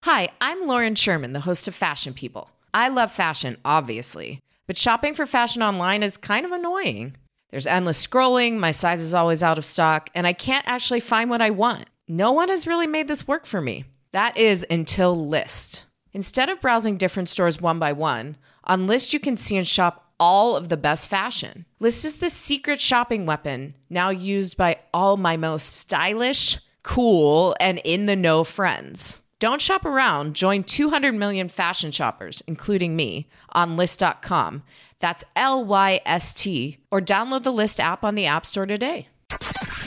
Hi, I'm Lauren Sherman, the host of Fashion People. I love fashion, obviously, but shopping for fashion online is kind of annoying. There's endless scrolling, my size is always out of stock, and I can't actually find what I want. No one has really made this work for me. That is until Lyst. Instead of browsing different stores one by one, on Lyst you can see and shop all of the best fashion. Lyst is the secret shopping weapon, now used by all my most stylish, cool, and in-the-know friends. Don't shop around. Join 200 million fashion shoppers, including me, on Lyst.com. That's Lyst, or download the Lyst app on the App Store today. The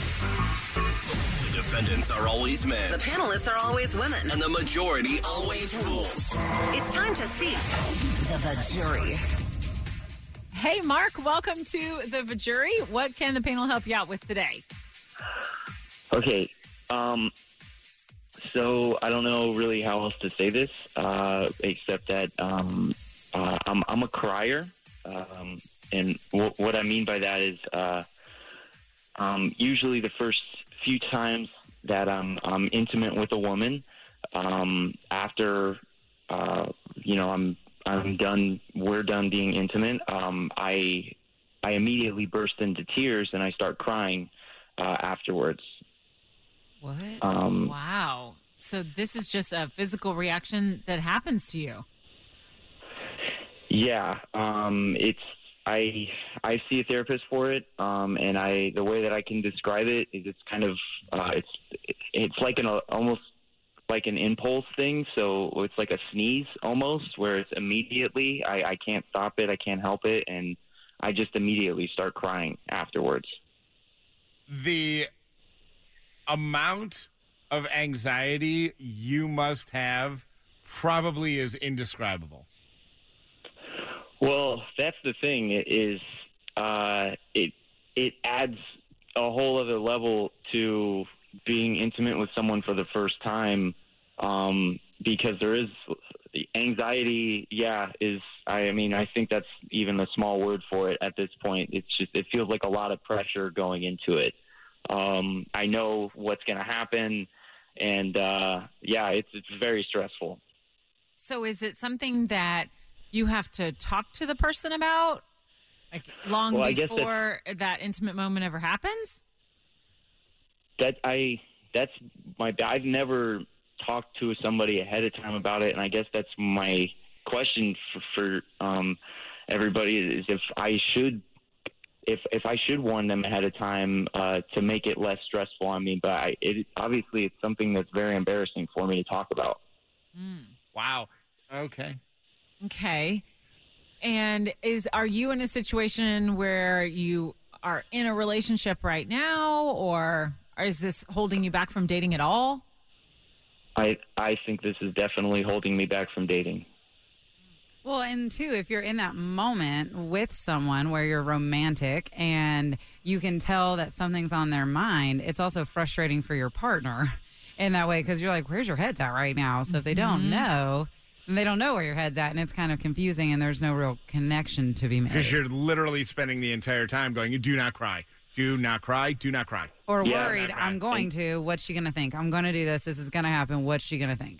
defendants are always men. The panelists are always women. And the majority always rules. It's time to seat the jury. Hey, Mark, welcome to the jury. What can the panel help you out with today? Okay, so I don't know really how else to say this, except that I'm a crier, and what I mean by that is usually the first few times that I'm intimate with a woman, after we're done being intimate, I immediately burst into tears and I start crying afterwards. What? Wow. So this is just a physical reaction that happens to you. Yeah. I see a therapist for it. And the way that I can describe it is it's kind of, it's like almost like an impulse thing. So it's like a sneeze almost, where it's immediately, I can't stop it. I can't help it. And I just immediately start crying afterwards. The amount of anxiety you must have probably is indescribable. Well, that's the thing is it adds a whole other level to being intimate with someone for the first time, because there is anxiety. Yeah, I think that's even a small word for it at this point. It feels like a lot of pressure going into it. I know what's going to happen, and it's very stressful. So is it something that you have to talk to the person about, like before that intimate moment ever happens? I've never talked to somebody ahead of time about it, and I guess that's my question for everybody is if I should warn them ahead of time to make it less stressful on me. But obviously it's something that's very embarrassing for me to talk about. Wow. Okay. And are you in a situation where you are in a relationship right now, or is this holding you back from dating at all? I think this is definitely holding me back from dating. Well, and too, if you're in that moment with someone where you're romantic and you can tell that something's on their mind, it's also frustrating for your partner in that way, because you're like, where's your head's at right now? So if they don't know, they don't know where your head's at, and it's kind of confusing, and there's no real connection to be made. Because you're literally spending the entire time going, do not cry. Do not cry. Do not cry. Or worried, I'm going to. What's she going to think? I'm going to do this. This is going to happen. What's she going to think?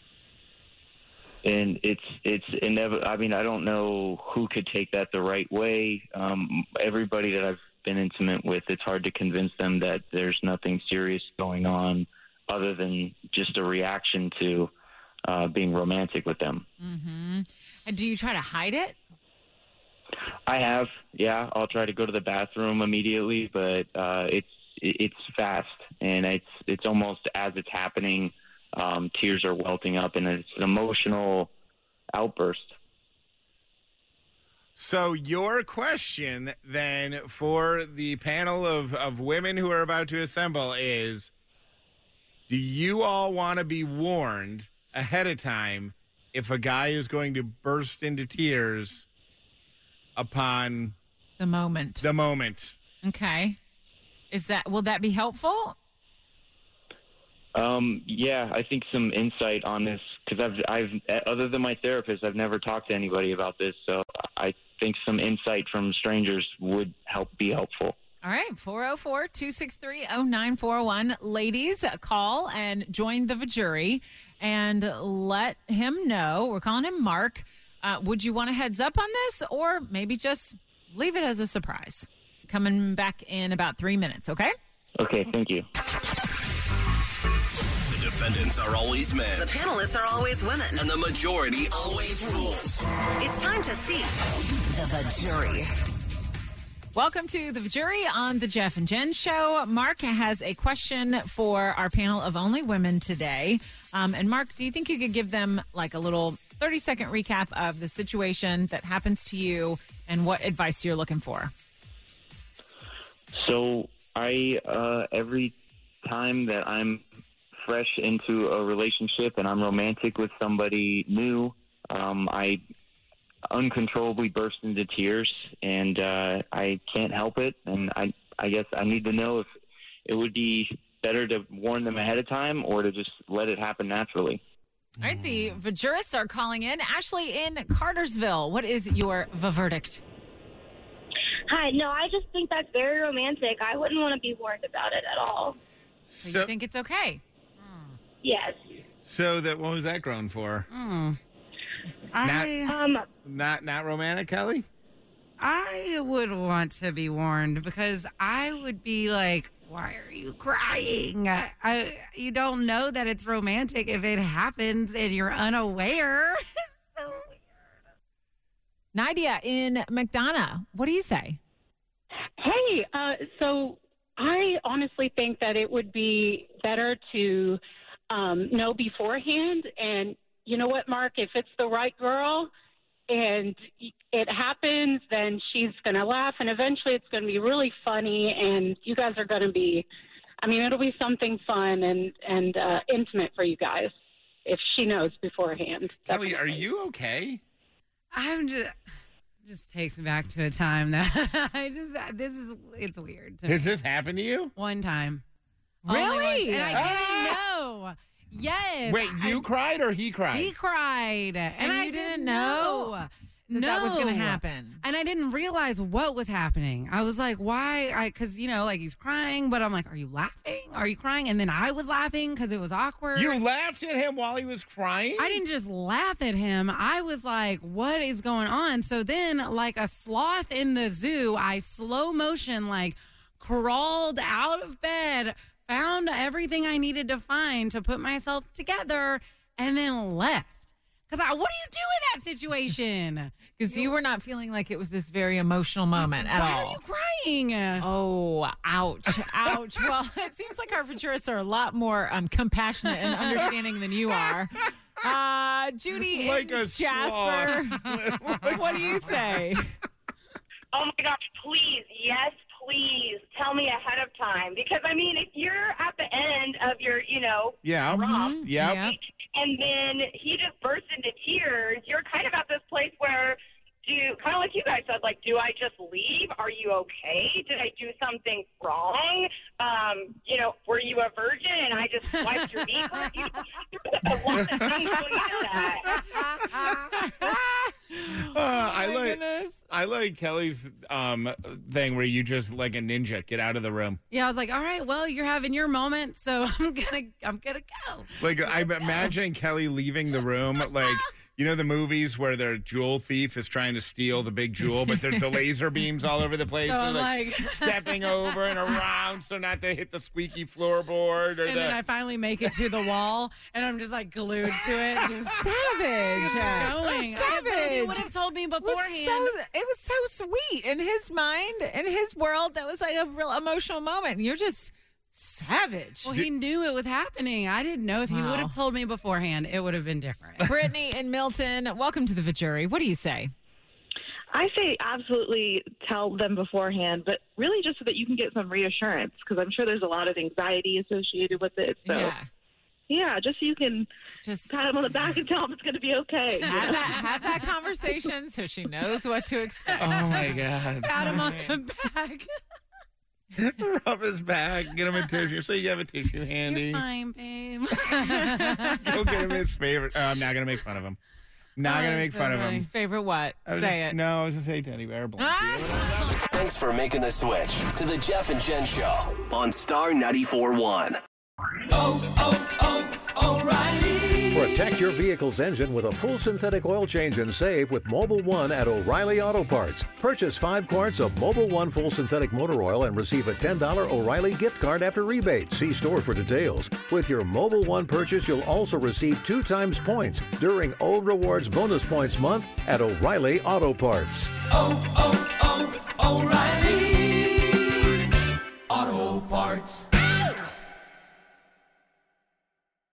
And it's inevitable. I mean, I don't know who could take that the right way. Everybody that I've been intimate with, it's hard to convince them that there's nothing serious going on other than just a reaction to being romantic with them. Mm-hmm. And do you try to hide it? I have, yeah. I'll try to go to the bathroom immediately, but it's fast, and it's almost as it's happening. Tears are welting up, and it's an emotional outburst. So your question then for the panel of women who are about to assemble is, do you all want to be warned ahead of time if a guy is going to burst into tears upon the moment? Okay. Will that be helpful? Yeah, I think some insight on this, because I've other than my therapist, I've never talked to anybody about this. So I think some insight from strangers would be helpful. All right, 404-263-0941. Ladies, call and join the jury. and let him know. We're calling him Mark. Would you want a heads up on this, or maybe just leave it as a surprise? Coming back in about 3 minutes, okay? Okay, thank you. The defendants are always men. The panelists are always women. And the majority always rules. It's time to seat the jury. Welcome to the jury on the Jeff and Jen show. Mark has a question for our panel of only women today. And Mark, do you think you could give them like a little 30-second recap of the situation that happens to you and what advice you're looking for? So every time that I'm fresh into a relationship and I'm romantic with somebody new, I uncontrollably burst into tears, and I can't help it. And I guess I need to know if it would be better to warn them ahead of time or to just let it happen naturally. All right, the jurists are calling in. Ashley in Cartersville, what is your verdict? Hi, no, I just think that's very romantic. I wouldn't want to be warned about it at all. So you think it's okay? Yes. So what was that grown for? Not romantic, Kelly? I would want to be warned because I would be like, why are you crying? You don't know that it's romantic if it happens and you're unaware. It's so weird. Nadia in McDonough, what do you say? Hey, so I honestly think that it would be better to know beforehand. And you know what, Mark? If it's the right girl and it happens, then she's going to laugh, and eventually it's going to be really funny, and you guys are going to be, it'll be something fun and intimate for you guys if she knows beforehand. Kelly, are you okay? I'm just takes me back to a time that it's weird. Has this happened to you? One time. Really? And I didn't know. Yes. Wait, you cried or he cried? He cried. And I didn't know that was going to happen. And I didn't realize what was happening. I was like, why? Because, he's crying, but I'm like, are you laughing? Are you crying? And then I was laughing because it was awkward. You laughed at him while he was crying? I didn't just laugh at him. I was like, what is going on? So then, like a sloth in the zoo, I slow motion, crawled out of bed, found everything I needed to find to put myself together, and then left. Because what do you do in that situation? Because you were not feeling like it was this very emotional moment at all. Why are you crying? Oh, ouch, ouch. Well, it seems like our jurists are a lot more compassionate and understanding than you are. Judy like and Jasper, what do you say? Oh, my gosh, please, yes, please tell me ahead of time. Because, if you're at the end of your, romp, and then he just bursts into tears, you're kind of at this place where, kind of like you guys said, do I just leave? Are you okay? Did I do something wrong? Were you a virgin and I just wiped your knee? There's a lot of things going into that. I like Kelly's thing where you just like a ninja get out of the room. Yeah, I was like, all right, well, you're having your moment, so I'm gonna go. Like I'm imagining Kelly leaving the room like. You know the movies where the jewel thief is trying to steal the big jewel, but there's the laser beams all over the place. So and like stepping over and around so not to hit the squeaky floorboard. And then I finally make it to the wall, and I'm just glued to it. Just savage. Going. Savage. You would have told me beforehand. It was so sweet in his mind, in his world. That was like a real emotional moment. And you're just savage. Well, he knew it was happening. I didn't know. If he would have told me beforehand, it would have been different. Brittany and Milton, welcome to the jury. What do you say? I say absolutely tell them beforehand, but really just so that you can get some reassurance, because I'm sure there's a lot of anxiety associated with it. So, yeah, just so you can just pat him on the back and tell him it's going to be okay. Have that conversation so she knows what to expect. Oh, my God. Pat him on the back. Rub his back, get him a tissue. So you have a tissue handy. You're fine, babe. Go get him his favorite. I'm not going to make fun of him. Not going to make fun of him. Favorite what? Say it. No, I was going to say teddy bear. Thanks for making the switch to the Jeff and Jen Show on Star 94.1. O'Reilly. Protect your vehicle's engine with a full synthetic oil change and save with Mobil 1 at O'Reilly Auto Parts. Purchase 5 quarts of Mobil 1 full synthetic motor oil and receive a $10 O'Reilly gift card after rebate. See store for details. With your Mobil 1 purchase, you'll also receive 2 times points during O Rewards Bonus Points Month at O'Reilly Auto Parts. Oh, oh,